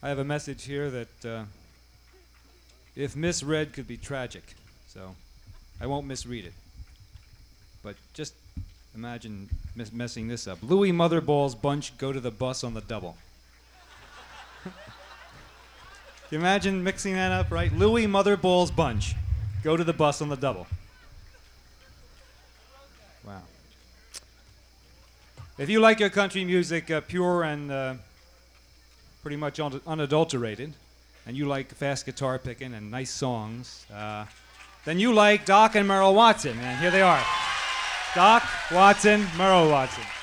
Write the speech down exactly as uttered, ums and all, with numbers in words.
I have a message here that uh, if misread could be tragic, so I won't misread it. But just imagine mis messing this up. Louis Motherball's bunch go to the bus on the double. Can you imagine mixing that up, right? Louis Motherball's bunch go to the bus on the double. Wow. If you like your country music uh, pure and uh, pretty much un unadulterated, and you like fast guitar picking and nice songs, uh, then you like Doc and Merle Watson. And here they are. Doc Watson, Merle Watson.